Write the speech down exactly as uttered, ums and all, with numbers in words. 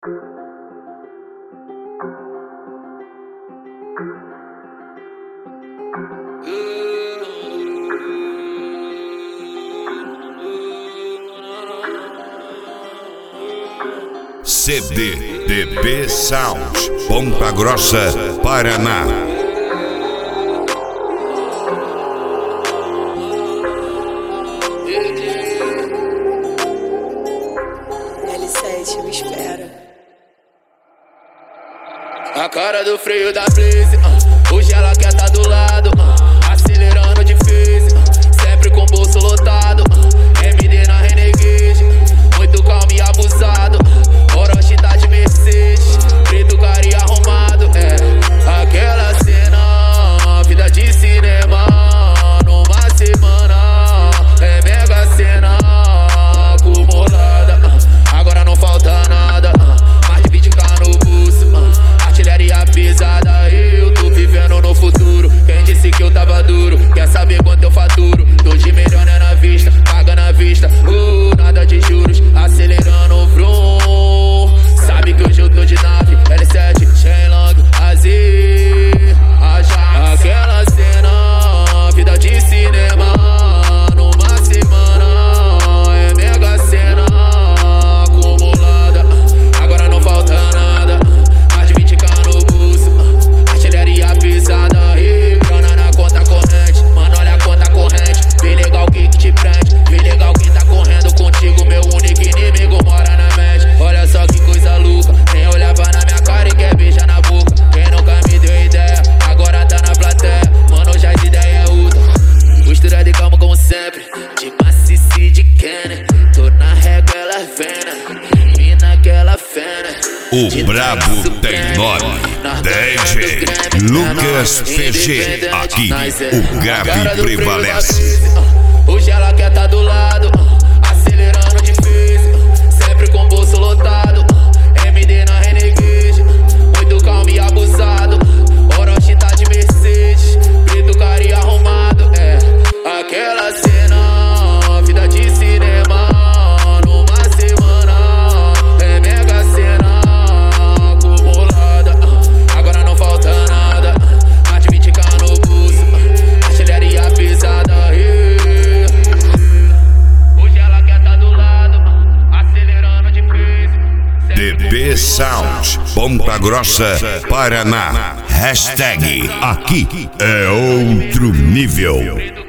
C D D B Sound, Ponta Grossa, Paraná. L sete, me espera. A cara do freio da Blaze, uh, hoje ela quer tá do lado, uh, acelerando difícil, uh, sempre com o bolso lotado, uh, M D na Renegade, muito calmo e abusado, uh, Orochi tá de Mercedes, preto, cara e arrumado, é aquela cena, vida de cinema, numa semana, é mega cena acumulada, uh, agora não falta nada, uh, mais de vinte k no bolso, uh, artilharia pesada, eu tô vivendo no futuro. Quem disse que eu tava duro, quer saber quanto eu faturo? Tô de melhor né, na vista, paga na vista, uh, nada de juros, acelerando o vroom. Sabe que hoje eu tô de nave, L sete, Shenlong, Azir, Ajax. Aquela cena, vida de cinema, numa semana, é mega cena acumulada, agora não falta nada, mais de vinte k no bolso, artilharia pesada, e grana na conta corrente, mano olha a conta corrente, vem legal que que te prende, vem legal quem tá correndo contigo, meu único inimigo mora na mente, olha só que coisa louca, nem olhava na minha cara e quer beijar na boca, quem nunca me deu ideia, agora tá na plateia, mano já as ideias é outra, postura de calma como sempre, de macice de Kenner, tô na régua ela vena, mina que ela fena. O brabo tem nome, D J Lucas P G, aqui o grave prevalece. Hoje ela quer tá do lado, acelerando difícil, sempre com o bolso lotado, M D na Renegade, muito calmo e abusado, Orochi tá de Mercedes, preto, cara e arrumado, é aquela cena, vida de cinema, numa semana, é mega cena acumulada, agora não falta nada, mais de vinte k no bolso, artilharia pesada, e hoje ela quer tá do lado, acelerando difícil. D B Sound, Ponta Grossa, Paraná. Hashtag aqui é outro nível.